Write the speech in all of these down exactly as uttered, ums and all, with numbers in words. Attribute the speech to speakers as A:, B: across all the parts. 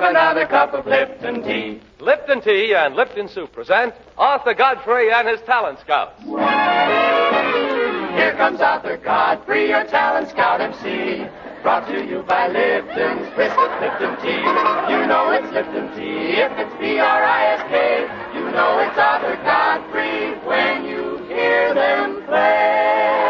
A: another cup of Lipton tea.
B: Lipton Tea and Lipton Soup present Arthur Godfrey and his Talent Scouts.
A: Here comes Arthur Godfrey, your Talent Scout M C. Brought to you by Lipton's Biscuit Lipton Tea. You know it's Lipton Tea if it's B R I S K. You know it's Arthur Godfrey when you hear them play.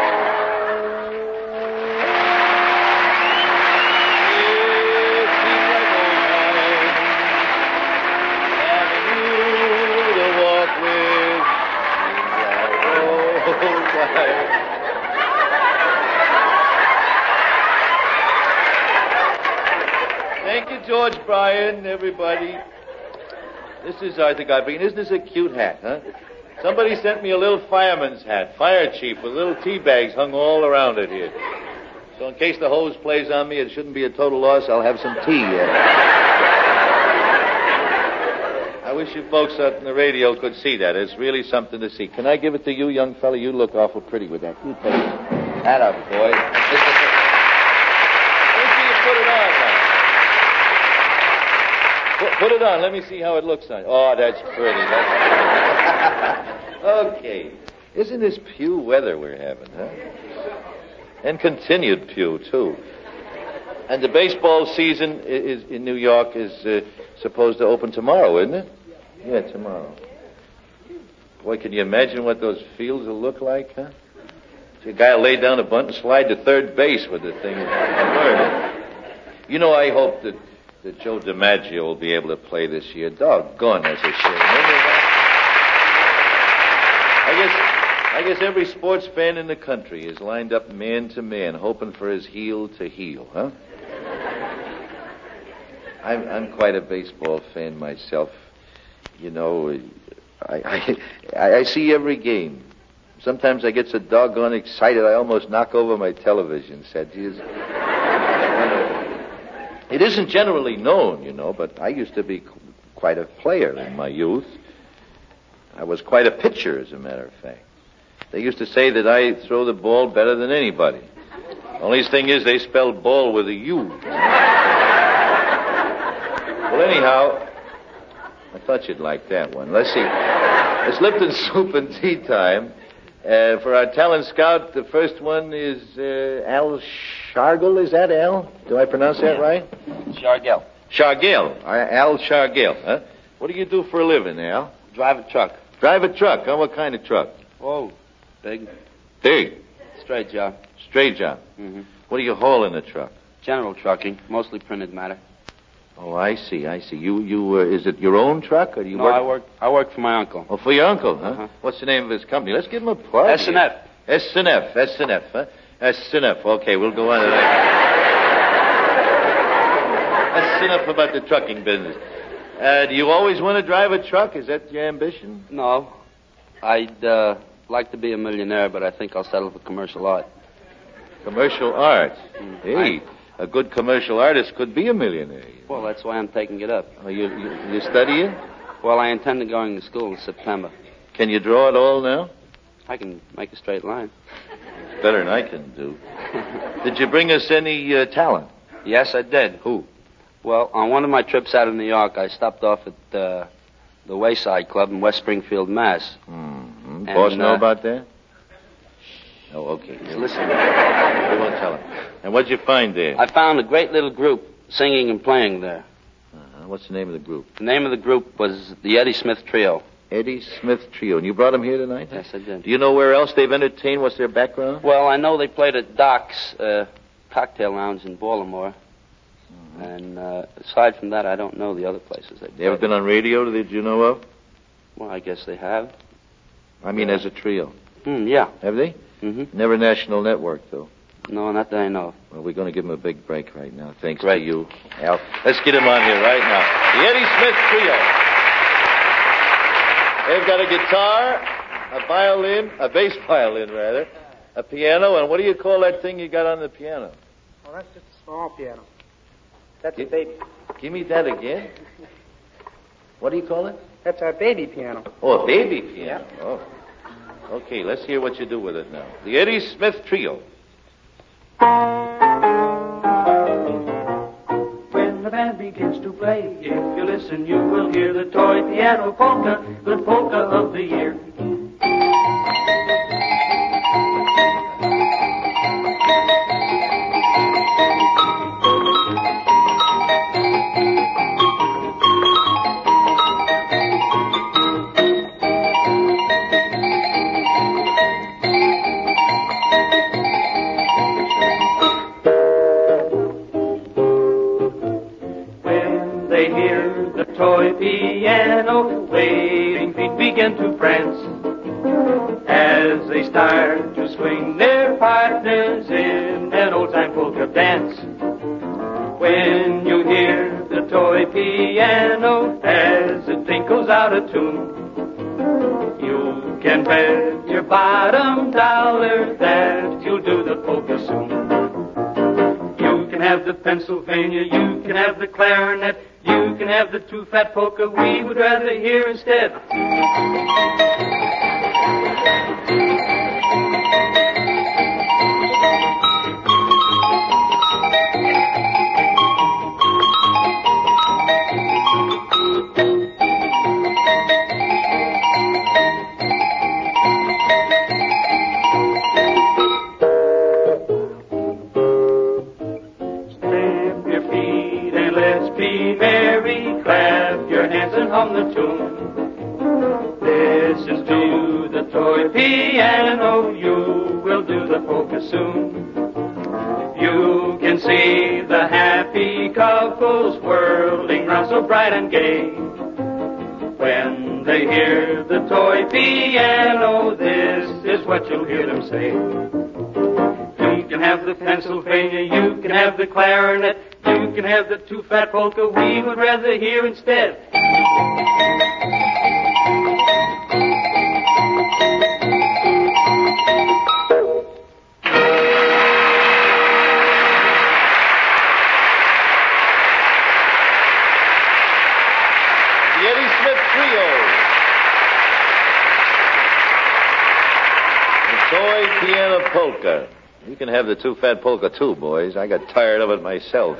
C: Thank you, George Bryan, everybody. This is Arthur Godfrey. Isn't this a cute hat, huh? Somebody sent me a little fireman's hat, fire chief, with little tea bags hung all around it here. So in case the hose plays on me, it shouldn't be a total loss. I'll have some tea. Uh. I wish you folks on the radio could see that. It's really something to see. Can I give it to you, young fella? You look awful pretty with that. You take it. Hat up, boy. Let me see you put it on now. Put, put it on. Let me see how it looks on. Oh, that's pretty. That's... Okay. Isn't this pew weather we're having, huh? And continued pew, too. And the baseball season is, in New York is uh, supposed to open tomorrow, isn't it? Yeah, tomorrow. Boy, can you imagine what those fields will look like, huh? See, a guy will lay down a bunt and slide to third base with the thing. You know, I hope that, that Joe DiMaggio will be able to play this year. Doggone, that's a shame. I guess, I guess every sports fan in the country is lined up man to man, hoping for his heel to heel, huh? I'm, I'm quite a baseball fan myself. You know, I, I, I see every game. Sometimes I get so doggone excited I almost knock over my television set. It isn't generally known, you know, but I used to be quite a player in my youth. I was quite a pitcher, as a matter of fact. They used to say that I throw the ball better than anybody. Only thing is they spelled ball with a U. Well, anyhow, I thought you'd like that one. Let's see. It's Lipton Soup and Tea time. Uh, for our talent scout, the first one is uh, Al Shargel. Is that Al? Do I pronounce that right?
D: Shargel.
C: Shargel. Uh, Al Shargel. Huh? What do you do for a living, Al?
D: Drive a truck.
C: Drive a truck. Huh? What kind of truck?
D: Oh, big.
C: Big?
D: Straight job.
C: Straight job.
D: Mm-hmm.
C: What do you haul in the truck?
D: General trucking, mostly printed matter.
C: Oh, I see, I see. You, you, uh, is it your own truck, or do you
D: no,
C: work?
D: I work, I work for my uncle.
C: Oh, for your uncle, huh?
D: Uh-huh.
C: What's the name of his company? Let's give him a plug.
D: S and F.
C: S and F, S and F, huh? S and F. Okay, we'll go on to that. That's enough about the trucking business. Uh, do you always want to drive a truck? Is that your ambition?
D: No. I'd uh, like to be a millionaire, but I think I'll settle for commercial art.
C: Commercial art?
D: Mm,
C: Hey, I... a good commercial artist could be a millionaire.
D: Well, that's why I'm taking it up.
C: Oh, you, you, you studying?
D: Well, I intend to going to school in September.
C: Can you draw it all now?
D: I can make a straight line.
C: It's better than I can do. Did you bring us any uh, talent?
D: Yes, I did.
C: Who?
D: Well, on one of my trips out of New York, I stopped off at uh, the Wayside Club in West Springfield, Mass.
C: Mm-hmm. Boss
D: And,
C: know
D: uh,
C: about that? Oh, okay.
D: Listen.
C: You won't tell him. And what'd you find there?
D: I found a great little group singing and playing there.
C: Uh-huh. What's the name of the group?
D: The name of the group was the Eddie Smith Trio.
C: Eddie Smith Trio. And you brought them here tonight?
D: Yes, I did.
C: Do you know where else they've entertained? What's their background?
D: Well, I know they played at Doc's uh, Cocktail Lounge in Baltimore. Mm-hmm. And uh, aside from that, I don't know the other places they played.
C: They ever been on radio that you know of?
D: Well, I guess they have.
C: I mean,
D: yeah.
C: as a trio.
D: Mm, yeah.
C: Have they?
D: Mm-hmm.
C: Never national network, though.
D: No, not that I know.
C: Well, we're going to give him a big break right now, thanks
D: Great.
C: to you, Al. Let's get him on here right now. The Eddie Smith Trio. They've got a guitar, a violin, a bass violin, rather, a piano, and what do you call that thing you got on the piano?
E: Oh, that's just a small piano. That's
C: Give,
E: a baby.
C: Give me that again. What do you call it?
E: That's our baby piano.
C: Oh, a baby piano.
E: Yeah.
C: Oh. Okay, let's hear what you do with it now. The Eddie Smith Trio.
E: When the band
F: begins to play. If you listen, you will hear the toy piano polka, the polka of the year. Toy piano, waiting feet begin to prance as they start to swing their partners in an old-time polka dance. When you hear the toy piano as it tinkles out a tune, you can bet your bottom dollar that you'll do the polka soon. You can have the Pennsylvania, you can have the clarinet, you can have the two-fat polka we would rather hear instead. Hum the tune. Listen to the toy piano, you will do the polka soon. You can see the happy couples whirling round so bright and gay. When they hear the toy piano, this is what you'll hear them say. You can have the Pennsylvania, you can have the clarinet, you can have the two-fat polka we would rather hear instead.
C: The Eddie Smith Trio. The toy piano polka. You can have the two-fat polka, too, boys. I got tired of it myself.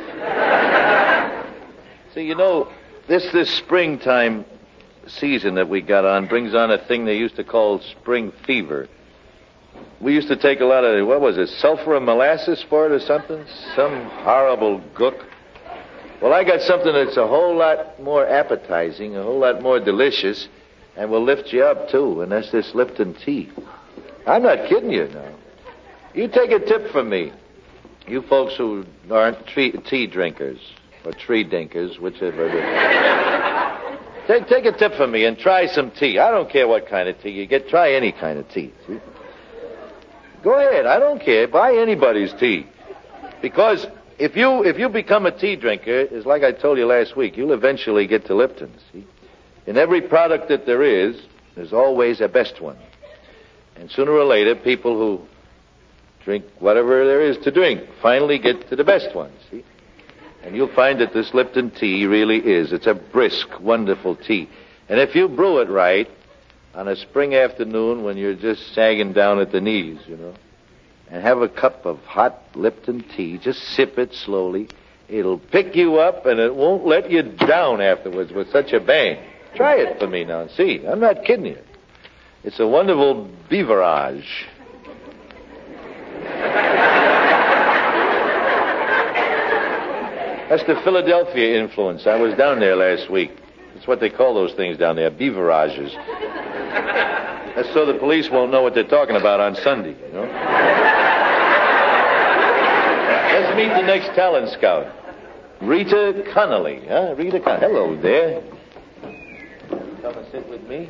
C: See, you know, this this springtime season that we got on brings on a thing they used to call spring fever. We used to take a lot of, what was it, sulfur and molasses for it or something? Some horrible gook. Well, I got something that's a whole lot more appetizing, a whole lot more delicious, and will lift you up, too, and that's this Lipton tea. I'm not kidding you now. You take a tip from me. You folks who aren't tree, tea drinkers, or tree dinkers, whichever it is. take, take a tip from me and try some tea. I don't care what kind of tea you get. Try any kind of tea. See? Go ahead. I don't care. Buy anybody's tea. Because if you if you become a tea drinker, it's like I told you last week, you'll eventually get to Lipton. See? In every product that there is, there's always a best one. And sooner or later, people who drink whatever there is to drink finally get to the best one, see? And you'll find that this Lipton tea really is. It's a brisk, wonderful tea. And if you brew it right, on a spring afternoon when you're just sagging down at the knees, you know, and have a cup of hot Lipton tea, just sip it slowly, it'll pick you up and it won't let you down afterwards with such a bang. Try it for me now and see. I'm not kidding you. It's a wonderful beverage. That's the Philadelphia influence. I was down there last week. That's what they call those things down there, beverages. That's so the police won't know what they're talking about on Sunday, you know? Let's meet the next talent scout. Rita Connolly, huh? Rita Connolly. Hello there. Come and sit with me.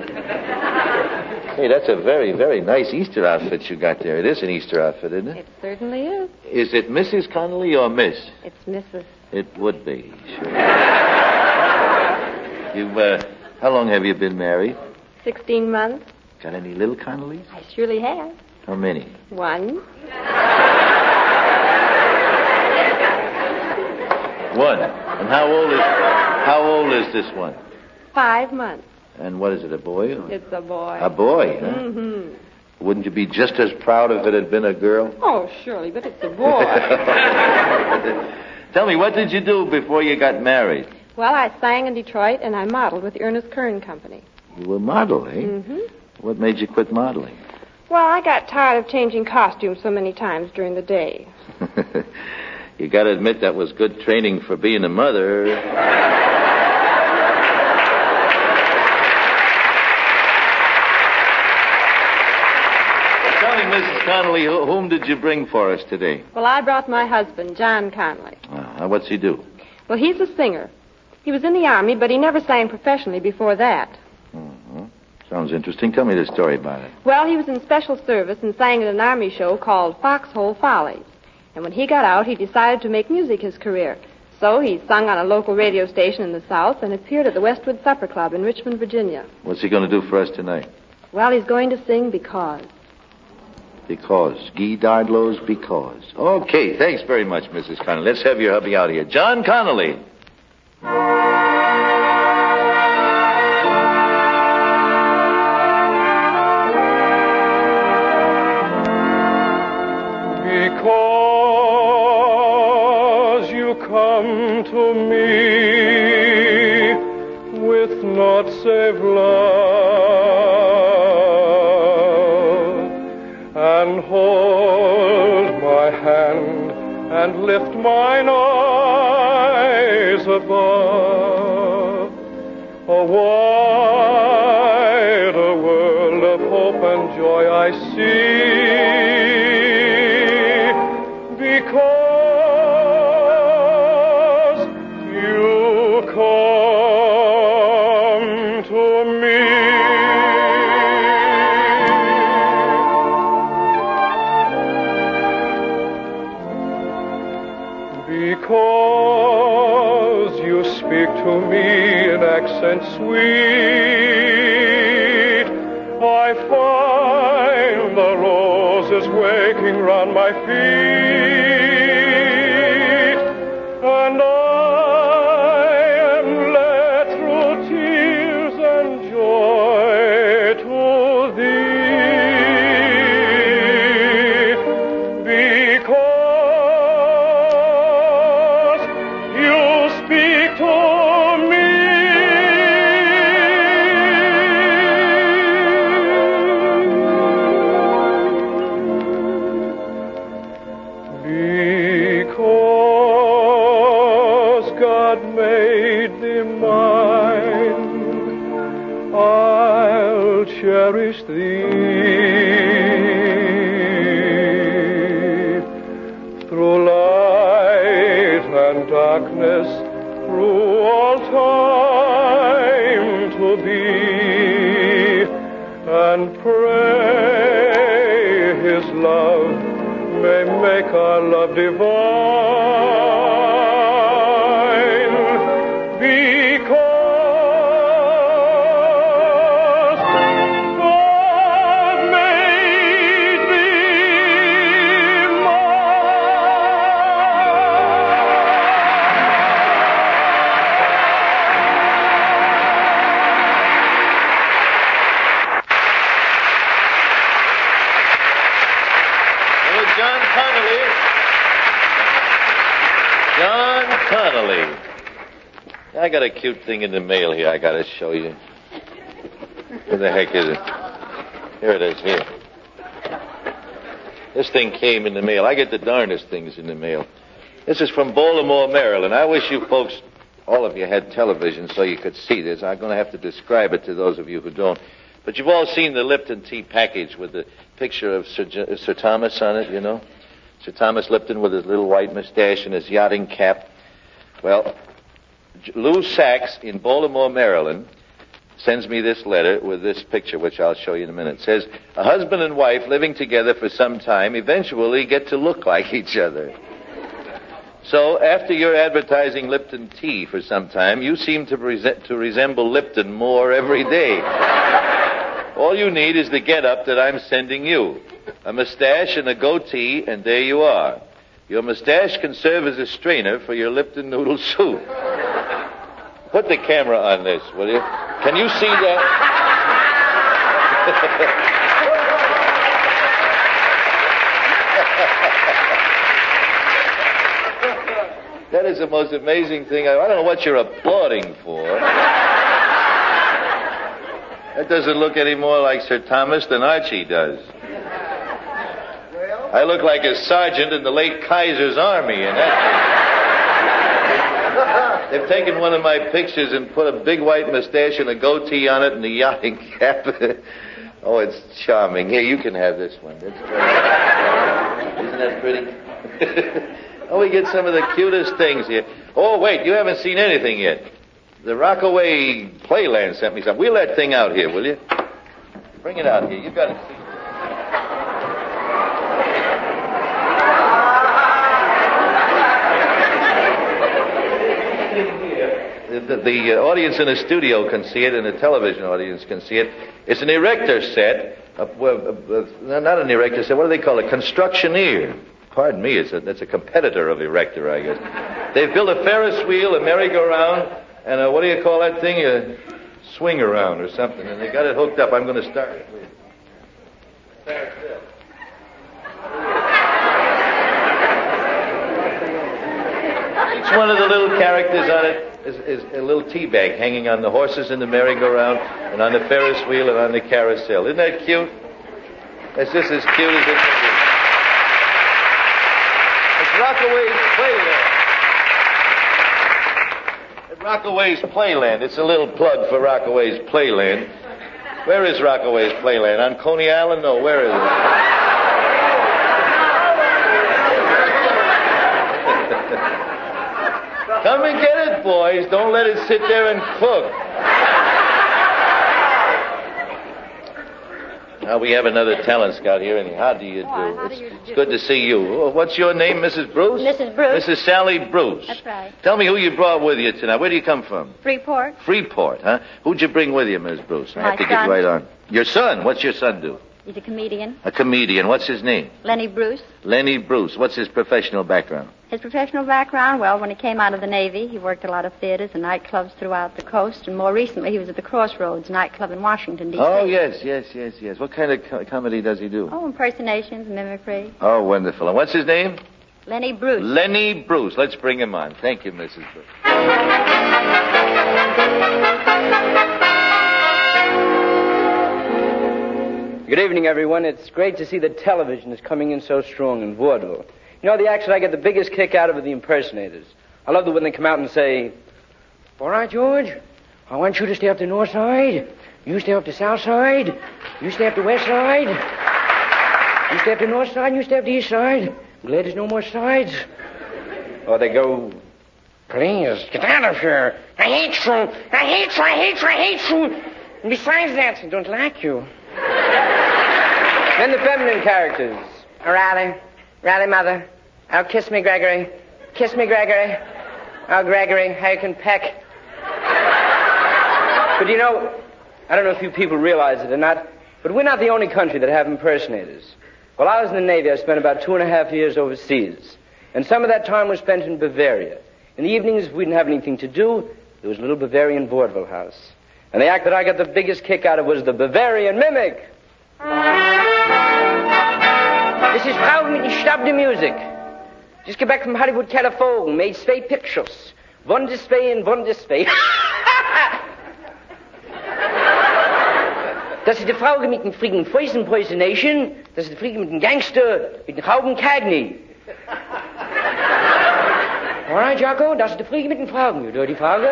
C: Hey, that's a very, very nice Easter outfit you got there. It is an Easter outfit, isn't it?
G: It certainly is.
C: Is it Missus Connolly or Miss?
G: It's Missus
C: It would be, sure. You've, uh, how long have you been married?
G: Sixteen months.
C: Got any little Connollys?
G: I surely have.
C: How many?
G: One.
C: One. And how old is, how old is this one?
G: Five months.
C: And what is it, a boy? Or?
G: It's a boy.
C: A boy, huh?
G: Mm-hmm.
C: Wouldn't you be just as proud if it had been a girl?
G: Oh, surely, but it's a boy.
C: Tell me, what did you do before you got married?
G: Well, I sang in Detroit, and I modeled with the Ernest Kern Company.
C: You were a model, eh?
G: Mm-hmm.
C: What made you quit modeling?
G: Well, I got tired of changing costumes so many times during the day.
C: You got to admit that was good training for being a mother. Tell me, Missus Connolly, wh- whom did you bring for us today?
G: Well, I brought my husband, John Conley.
C: Uh, what's he do?
G: Well, he's a singer. He was in the Army, but he never sang professionally before that.
C: Mm-hmm. Sounds interesting. Tell me the story about it.
G: Well, he was in special service and sang in an Army show called Foxhole Follies. And when he got out, he decided to make music his career. So he sung on a local radio station in the South and appeared at the Westwood Supper Club in Richmond, Virginia.
C: What's he going to do for us tonight?
G: Well, he's going to sing Because.
C: Because. Guy Dardlow's Because. Okay, thanks very much, Missus Connolly. Let's have your hubby out here. John Connolly.
F: Because you come to me with naught save love, and hold my hand and lift mine eyes above, a wider world of hope and joy I see. Because you come to me. Because you speak to me in accents sweet, I find the roses waking round my feet, and I am led through tears and joy to thee, because you speak to me. Because God made thee mine, I'll cherish thee through light and darkness, through all time to be, and pray His love may make our love divine, because God made thee
C: Hello, John Connolly. John Connolly. I got a cute thing in the mail here I got to show you. Where the heck is it? Here it is, here. This thing came in the mail. I get the darndest things in the mail. This is from Baltimore, Maryland. I wish you folks, all of you, had television so you could see this. I'm going to have to describe it to those of you who don't. But you've all seen the Lipton tea package with the picture of Sir, J- Sir Thomas on it, you know? Sir Thomas Lipton with his little white mustache and his yachting cap. Well, J- Lou Sachs in Baltimore, Maryland, sends me this letter with this picture, which I'll show you in a minute. It says, a husband and wife living together for some time eventually get to look like each other. So, after you're advertising Lipton tea for some time, you seem to, present, to resemble Lipton more every day. All you need is the get-up that I'm sending you. A mustache and a goatee, and there you are. Your mustache can serve as a strainer for your Lipton noodle soup. Put the camera on this, will you? Can you see that? That is the most amazing thing. I, I don't know what you're applauding for. That doesn't look any more like Sir Thomas than Archie does. I look like a sergeant in the late Kaiser's army, and that... They've taken one of my pictures and put a big white mustache and a goatee on it and a yachting cap. Oh, it's charming. Here, you can have this one. It's Isn't that pretty? Oh, we get some of the cutest things here. Oh, wait, you haven't seen anything yet. The Rockaway Playland sent me something. Wheel that thing out here, will you? Bring it out here. You've got to see. The, the uh, audience in the studio can see it, and the television audience can see it. It's an erector set. Uh, uh, uh, not an erector set. What do they call it? Constructioneer. Pardon me. It's a, it's a competitor of erector, I guess. They've built a Ferris wheel, a merry-go-round, and a, what do you call that thing? A swing-around or something. And they got it hooked up. I'm going to start it. Each one of the little characters on it is, is a little tea bag hanging on the horses in the merry-go-round and on the Ferris wheel and on the carousel. Isn't that cute? It's just as cute as it can be. It's Rockaway's Playland. At Rockaway's Playland. It's a little plug for Rockaway's Playland. Where is Rockaway's Playland? On Coney Island? No, where is it? Come and get it, boys. Don't let it sit there and cook. Now we have another talent scout here, and how do you do?
H: Oh, how
C: it's,
H: do you
C: it's
H: do?
C: good to see you. Oh, what's your name, Missus Bruce?
H: Missus Bruce.
C: Missus Sally Bruce.
H: That's right.
C: Tell me who you brought with you tonight. Where do you come from?
H: Freeport.
C: Freeport, huh? Who'd you bring with you, Miss Bruce? I
H: My
C: have to
H: son.
C: get right on. Your son? What's your son do?
H: He's a comedian.
C: A comedian. What's his name?
H: Lenny Bruce.
C: Lenny Bruce. What's his professional background?
H: His professional background, well, when he came out of the Navy, he worked a lot of theaters and nightclubs throughout the coast, and more recently he was at the Crossroads nightclub in Washington, D C
C: Oh, yes, yes, yes, yes. What kind of co- comedy does he do?
H: Oh, impersonations, mimicry.
C: Oh, wonderful. And what's his name?
H: Lenny Bruce.
C: Lenny Bruce. Let's bring him on. Thank you, Missus Bruce.
I: Good evening, everyone. It's great to see that television is coming in so strong in vaudeville. You know, the acts that I get the biggest kick out of are the impersonators. I love it when they come out and say, all right, George, I want you to stay up the north side. You stay up the south side. You stay up the west side. You stay up the north side and you stay up the east side. I'm glad there's no more sides. Or they go, please, get out of here. I hate you. I hate you. I hate you. I hate you. And besides that, I don't like you. Then the feminine characters. Oh, Riley. Riley, mother. Oh, kiss me, Gregory. Kiss me, Gregory. Oh, Gregory, how you can peck. But you know, I don't know if you people realize it or not, but we're not the only country that have impersonators. While I was in the Navy, I spent about two and a half years overseas. And some of that time was spent in Bavaria. In the evenings, if we didn't have anything to do, there was a little Bavarian vaudeville house. And the act that I got the biggest kick out of was the Bavarian Mimic. This is Frau mit Stab de Music. Just get back from Hollywood, California, made zwei pictures. One this way and one this way. Das ist die Frau mit dem frieden Poison Poisonation. Das ist die Frau mit dem Gangster, mit dem Rauben Cagney. All right, Jocko, das ist die Frau mit den Fragen. You dirty Frage.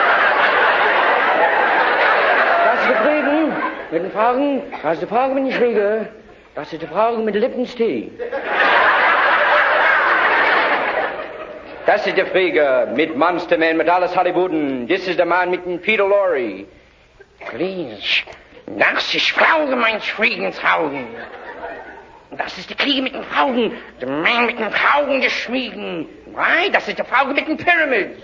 I: Das ist die Frau mit den Fragen. Das ist die Frage mit den Schläger. Das ist die Frage mit dem Lippenstee. Das ist der Flieger mit Monsterman, mit alles Hollywooden. Das ist der Mann mit dem Peter Lorre. Please. Das ist Frauge, mein Schwiegensaugen. Das ist die Kriege mit den Augen. Der Mann mit den Augen, der Schmieden. Right? Das ist die Frauge mit den Pyramids.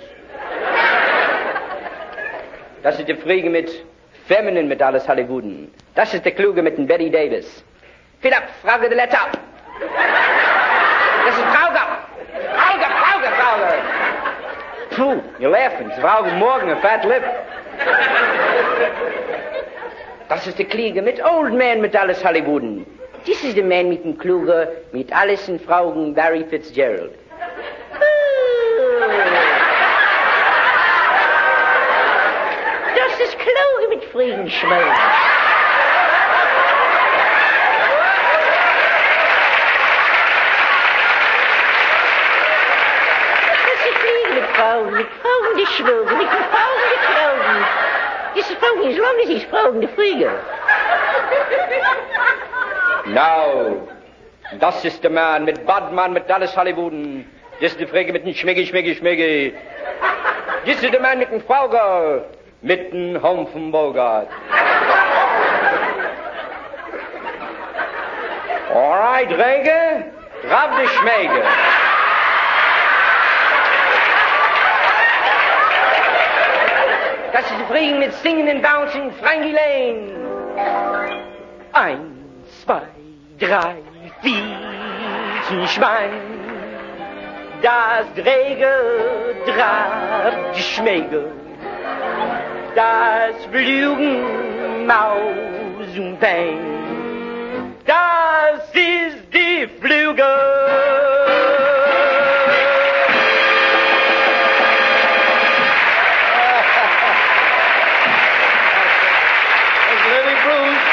I: Das ist die Friege mit Feminine, mit alles Hollywooden. Das ist der Kluge mit den Betty Davis. Fill up, Frauge de Letter. Das ist Frauge. Frauge, Frauge, Frauge. Puh, you're laughing. It's Frauge Morgan, a fat lip. Das ist der Kliege mit Old Man mit alles Hollywooden. This is the man mit dem Kluge mit Alison Fraugen Barry Fitzgerald.
J: mit Frieden schmelzen. Das ist Frieden mit Frauen, mit Frauen die schwören, mit Frauen die glauben. Das ist Frauen, as long as it's Frauen die Frieden.
I: Now, das ist der Mann mit Badmann, mit Dallas Hollywooden. Das ist die Frage mit dem Schmeggi, Schmeggi, Schmeggi. Das ist der Mann mit dem Frauger, mit dem Humpfenbogart. All right, Rege, drauf die Schmäge. Das ist die Frage mit Singen und Bouncing, Frankie Lane. Eins, zwei, drei, vier, Schwein. Das Dräge draht die Schmäge, das Flügen Maus und Pein, das ist die Flüge.
C: Lenny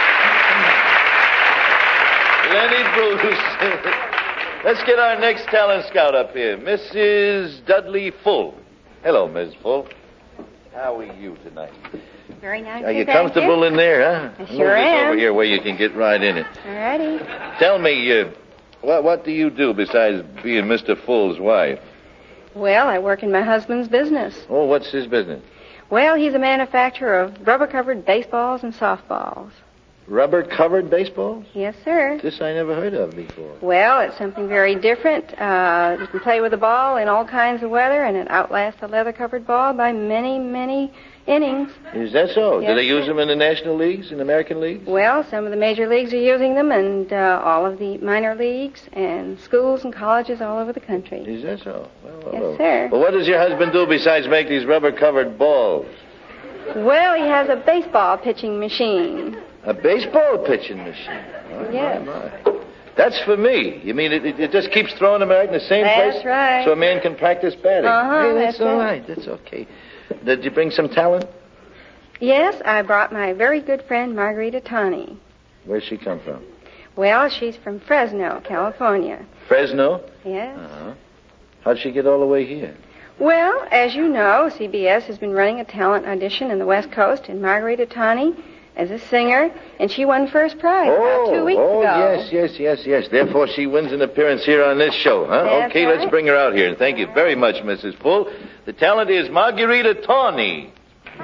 C: Bruce. Lenny Bruce. Let's get our next talent scout up here, Missus Dudley Full. Hello, Miss Full. How are you tonight?
H: Very nice.
C: Are you comfortable in there, huh?
H: I sure
C: Move this
H: am.
C: over here where you can get right in it.
H: All righty.
C: Tell me, uh, what what do you do besides being Mister Full's wife?
H: Well, I work in my husband's business.
C: Oh, what's his business?
H: Well, he's a manufacturer of rubber-covered baseballs and softballs.
C: Rubber-covered baseballs?
H: Yes, sir.
C: This I never heard of before.
H: Well, it's something very different. Uh, you can play with the ball in all kinds of weather, and it outlasts a leather-covered ball by many, many innings.
C: Is that so?
H: Yes,
C: do they use
H: sir.
C: them in the National Leagues, in the American Leagues?
H: Well, some of the major leagues are using them, and uh, all of the minor leagues, and schools and colleges all over the country.
C: Is that so? Well, well,
H: Yes,
C: well.
H: sir.
C: Well, what does your husband do besides make these rubber-covered balls?
H: Well, he has a baseball pitching machine.
C: A baseball pitching machine? Oh,
H: Yes.
C: my, my. That's for me. You mean it, it, it just keeps throwing them out in the same
H: That's
C: place?
H: right.
C: So a man can practice batting?
H: Uh-huh,
C: Hey, that's,
H: that's
C: all
H: it.
C: right. That's okay. Did you bring some talent?
H: Yes, I brought my very good friend Margarita Tani.
C: Where's she come from?
H: Well, she's from Fresno, California.
C: Fresno?
H: Yes.
C: Uh-huh. How'd she get all the way here?
H: Well, as you know, C B S has been running a talent audition in the West Coast, and Margarita Tani is a singer, and she won first prize about two weeks
C: oh,
H: ago.
C: yes, yes, yes, yes. Therefore, she wins an appearance here on this show, huh?
H: That's
C: okay, let's
H: right.
C: bring her out here. And thank you very much, Missus Full. The talent is Margarita Tawny.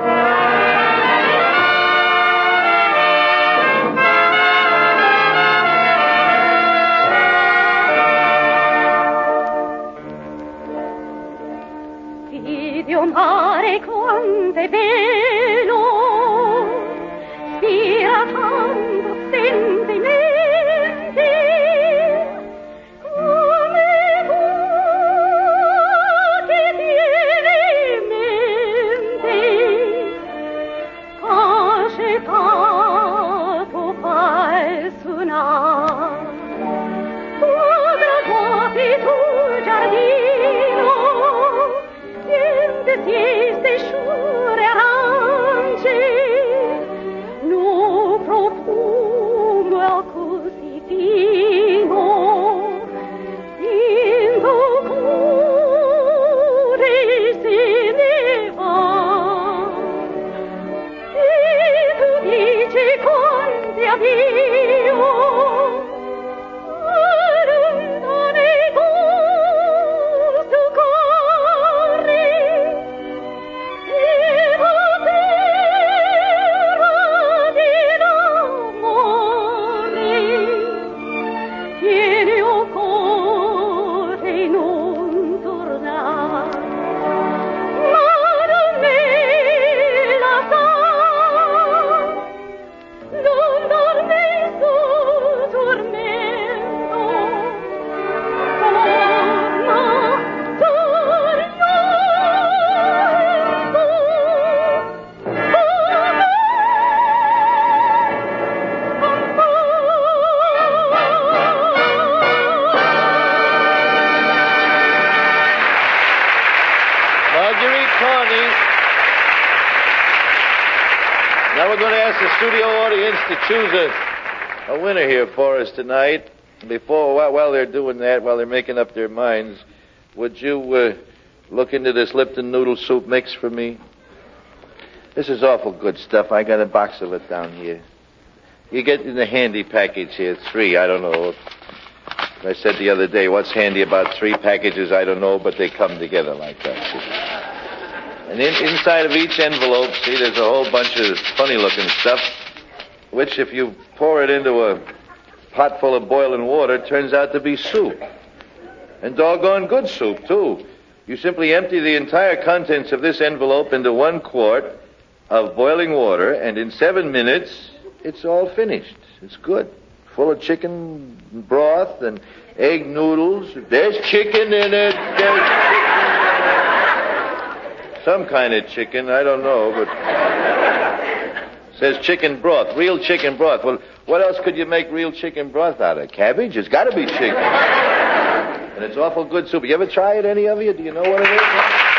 K: Dio mare quante peno, spira tanto sentimenti, come tu ti tieni in mente, accettato fai suonare, come guardi tu giardino, queste sciure arance, no profumo così fino, in tuo cuore se ne va. E tu dici quanti addio, lontane tu soccorri.
C: Now we're going to ask the studio audience to choose a, a winner here for us tonight. Before, while, while they're doing that, while they're making up their minds, would you uh, look into this Lipton noodle soup mix for me? This is awful good stuff. I got a box of it down here. You get in the handy package here, three, I don't know. I said the other day, what's handy about three packages, I don't know, but they come together like that. And in, inside of each envelope, see, there's a whole bunch of funny-looking stuff, which if you pour it into a pot full of boiling water, turns out to be soup. And doggone good soup, too. You simply empty the entire contents of this envelope into one quart of boiling water, and in seven minutes, it's all finished. It's good. Full of chicken broth and egg noodles. There's chicken in it. There's chicken in it. Some kind of chicken, I don't know, but it says chicken broth, real chicken broth. Well, what else could you make real chicken broth out of? Cabbage? It's got to be chicken. And it's awful good soup. You ever try it, any of you? Do you know what it is?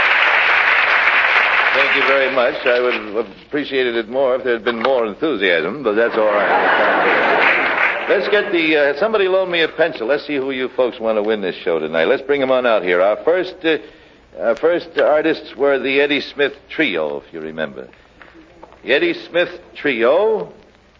C: Thank you very much. I would have appreciated it more if there had been more enthusiasm, but that's all right. Let's get the, uh, somebody loan me a pencil. Let's see who you folks want to win this show tonight. Let's bring them on out here. Our first, uh, our first artists were the Eddie Smith Trio, if you remember. The Eddie Smith Trio.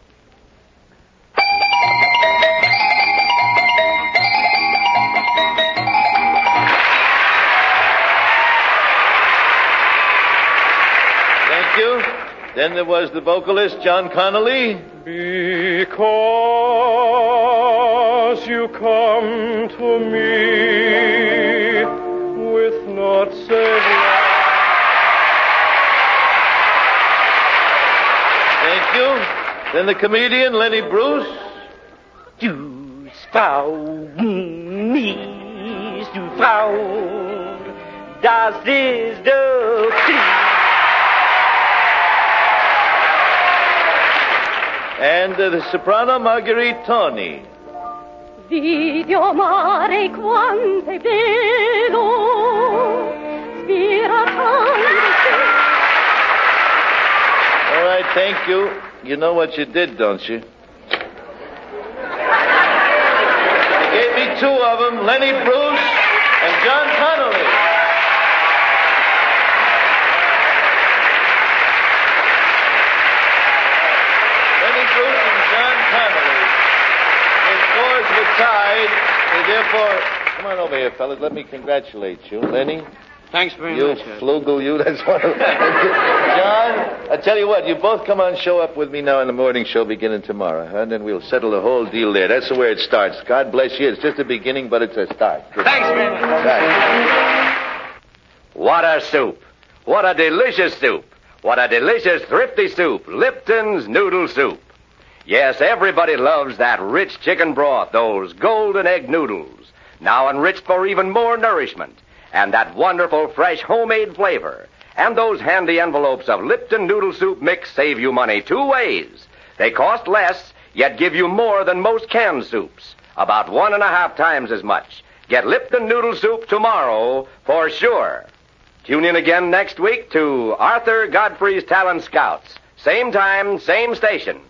C: Thank you. Then there was the vocalist, John Connolly.
K: Because you come to me with not said
C: Thank you. Then the comedian, Lenny Bruce.
J: Du Frauen, mies, du Frauen, das ist der Krieg.
C: And uh, the soprano, Marguerite Tawny.
K: Video mare quante bello, spira
C: All right, thank you. You know what you did, don't you? You gave me two of them, Lenny Bruce and John Connolly. Lenny Bruce and John Connolly. The scores were tied, and therefore, come on over here, fellas. Let me congratulate you, Lenny.
I: Thanks very
C: you
I: much.
C: You flugel, you. That's one of John, I tell you what, you both come on, show up with me now in the morning show beginning tomorrow, huh? And then we'll settle the whole deal there. That's the way it starts. God bless you. It's just a beginning, but it's a start.
I: Thanks very much.
C: Right.
L: What a soup. What a delicious soup. What a delicious, thrifty soup. Lipton's Noodle Soup. Yes, everybody loves that rich chicken broth, those golden egg noodles, now enriched for even more nourishment. And that wonderful, fresh, homemade flavor. And those handy envelopes of Lipton Noodle Soup Mix save you money two ways. They cost less, yet give you more than most canned soups. About one and a half times as much. Get Lipton Noodle Soup tomorrow for sure. Tune in again next week to Arthur Godfrey's Talent Scouts. Same time, same station.